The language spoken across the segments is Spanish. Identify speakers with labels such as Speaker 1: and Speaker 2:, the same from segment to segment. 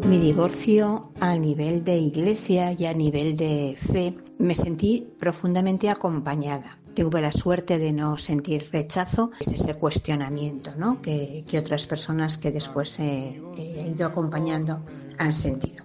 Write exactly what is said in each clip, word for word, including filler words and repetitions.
Speaker 1: Mi divorcio a nivel de iglesia y a nivel de fe, me sentí profundamente acompañada. Tuve la suerte de no sentir rechazo, es ese cuestionamiento, ¿no? que, que otras personas que después he, he ido acompañando han sentido.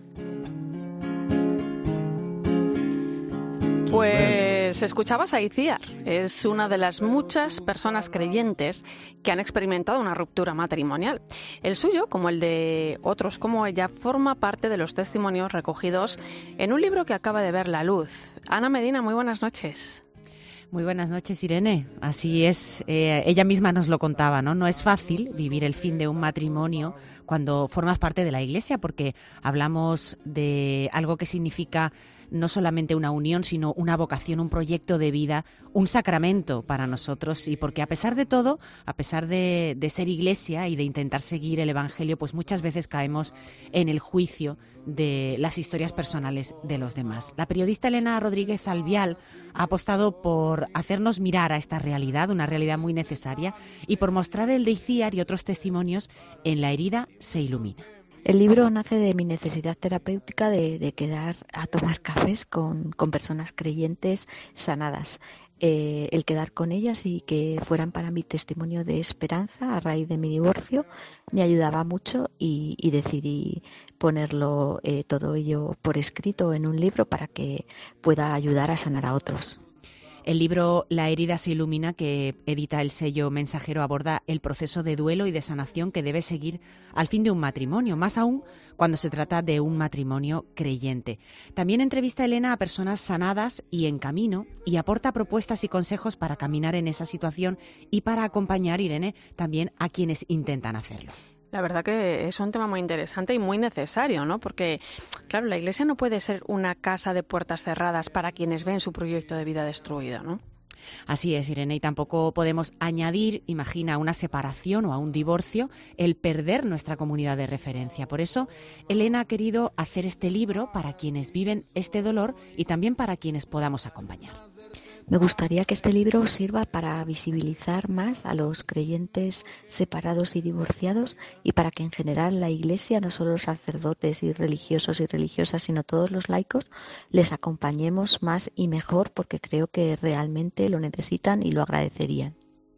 Speaker 2: Pues escuchabas a Itziar, es una de las muchas personas creyentes que han experimentado una ruptura matrimonial. El suyo, como el de otros como ella, forma parte de los testimonios recogidos en un libro que acaba de ver la luz. Ana Medina, muy buenas noches.
Speaker 3: Muy buenas noches, Irene. Así es, eh, ella misma nos lo contaba, ¿no? No es fácil vivir el fin de un matrimonio cuando formas parte de la Iglesia, porque hablamos de algo que significa no solamente una unión, sino una vocación, un proyecto de vida, un sacramento para nosotros, y porque a pesar de todo, a pesar de, de ser Iglesia y de intentar seguir el Evangelio, pues muchas veces caemos en el juicio de las historias personales de los demás. La periodista Elena Rodríguez Albial ha apostado por hacernos mirar a esta realidad, una realidad muy necesaria, y por mostrar el de Itziar y otros testimonios en La herida se ilumina.
Speaker 4: El libro nace de mi necesidad terapéutica de, de quedar a tomar cafés con, con personas creyentes sanadas. Eh, el quedar con ellas y que fueran para mí testimonio de esperanza a raíz de mi divorcio me ayudaba mucho y, y decidí ponerlo eh, todo ello por escrito en un libro para que pueda ayudar a sanar a otros.
Speaker 3: El libro La herida se ilumina, que edita el sello Mensajero, aborda el proceso de duelo y de sanación que debe seguir al fin de un matrimonio, más aún cuando se trata de un matrimonio creyente. También entrevista a Elena a personas sanadas y en camino y aporta propuestas y consejos para caminar en esa situación y para acompañar, Irene, también a quienes intentan hacerlo.
Speaker 2: La verdad que es un tema muy interesante y muy necesario, ¿no? Porque, claro, la Iglesia no puede ser una casa de puertas cerradas para quienes ven su proyecto de vida destruido, ¿no?
Speaker 3: Así es, Irene, y tampoco podemos añadir, imagina, a una separación o a un divorcio, el perder nuestra comunidad de referencia. Por eso, Elena ha querido hacer este libro para quienes viven este dolor y también para quienes podamos acompañar.
Speaker 4: Me gustaría que este libro sirva para visibilizar más a los creyentes separados y divorciados y para que en general la Iglesia, no solo los sacerdotes y religiosos y religiosas, sino todos los laicos, les acompañemos más y mejor porque creo que realmente lo necesitan y lo agradecerían.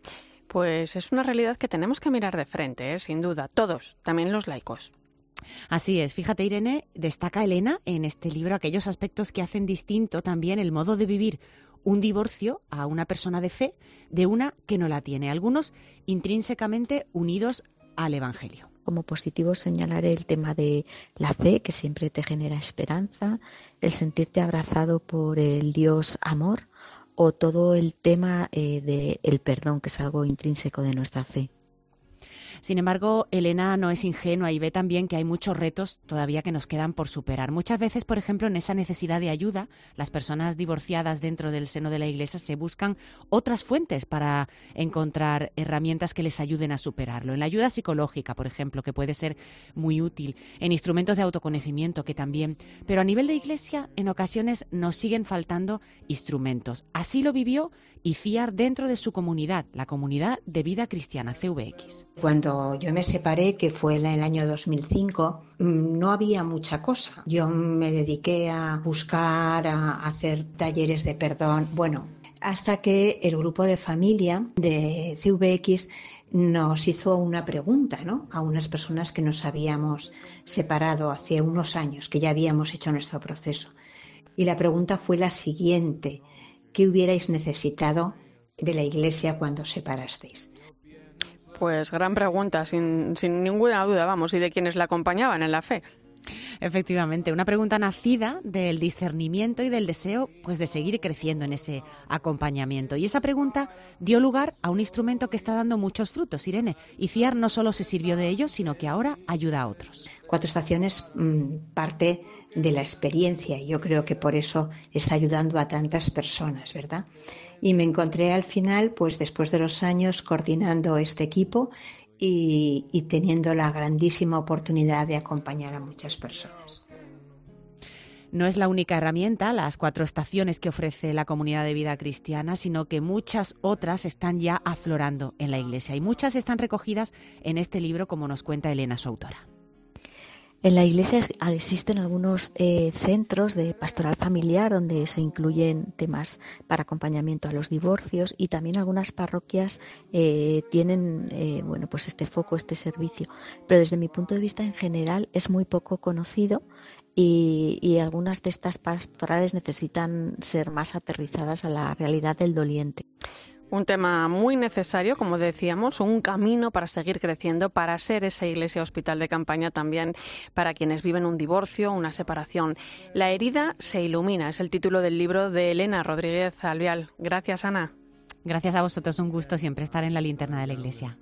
Speaker 2: Pues es una realidad que tenemos que mirar de frente, ¿eh? Sin duda, todos, también los laicos.
Speaker 3: Así es, fíjate, Irene, destaca Elena en este libro aquellos aspectos que hacen distinto también el modo de vivir un divorcio a una persona de fe de una que no la tiene, algunos intrínsecamente unidos al Evangelio.
Speaker 4: Como positivo señalaré el tema de la fe, que siempre te genera esperanza, el sentirte abrazado por el Dios amor, o todo el tema eh, del perdón, que es algo intrínseco de nuestra fe.
Speaker 3: Sin embargo, Elena no es ingenua y ve también que hay muchos retos todavía que nos quedan por superar. Muchas veces, por ejemplo, en esa necesidad de ayuda, las personas divorciadas dentro del seno de la Iglesia se buscan otras fuentes para encontrar herramientas que les ayuden a superarlo. En la ayuda psicológica, por ejemplo, que puede ser muy útil, en instrumentos de autoconocimiento, que también. Pero a nivel de Iglesia, en ocasiones nos siguen faltando instrumentos. Así lo vivió Itziar dentro de su comunidad, la Comunidad de Vida Cristiana, C V X.
Speaker 1: Cuando yo me separé, que fue en el año dos mil cinco, no había mucha cosa. Yo me dediqué a buscar, a hacer talleres de perdón, bueno, hasta que el grupo de familia de C V X nos hizo una pregunta, ¿no? A unas personas que nos habíamos separado hace unos años, que ya habíamos hecho nuestro proceso. Y la pregunta fue la siguiente: ¿qué hubierais necesitado de la Iglesia cuando os separasteis?
Speaker 2: Pues gran pregunta, sin, sin ninguna duda, vamos, y de quienes la acompañaban en la fe.
Speaker 3: Efectivamente, una pregunta nacida del discernimiento y del deseo, pues, de seguir creciendo en ese acompañamiento. Y esa pregunta dio lugar a un instrumento que está dando muchos frutos, Irene. Itziar no solo se sirvió de ello, sino que ahora ayuda a otros.
Speaker 1: Cuatro Estaciones mmm, parte de la experiencia y yo creo que por eso está ayudando a tantas personas, ¿verdad? Y me encontré al final, pues después de los años, coordinando este equipo y, y teniendo la grandísima oportunidad de acompañar a muchas personas.
Speaker 3: No es la única herramienta, las cuatro estaciones que ofrece la Comunidad de Vida Cristiana, sino que muchas otras están ya aflorando en la Iglesia y muchas están recogidas en este libro, como nos cuenta Elena, su autora.
Speaker 4: En la Iglesia existen algunos eh, centros de pastoral familiar donde se incluyen temas para acompañamiento a los divorcios, y también algunas parroquias eh, tienen eh, bueno, pues este foco, este servicio. Pero desde mi punto de vista, en general, es muy poco conocido, y, y algunas de estas pastorales necesitan ser más aterrizadas a la realidad del doliente.
Speaker 2: Un tema muy necesario, como decíamos, un camino para seguir creciendo, para ser esa iglesia hospital de campaña también para quienes viven un divorcio, una separación. La herida se ilumina, es el título del libro de Elena Rodríguez Albial. Gracias, Ana.
Speaker 3: Gracias a vosotros, un gusto siempre estar en la linterna de la iglesia.